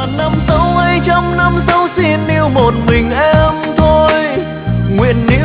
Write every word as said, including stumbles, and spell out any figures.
ngàn năm sau hay trăm năm sau xin yêu một mình em thôi. Nguyện yêu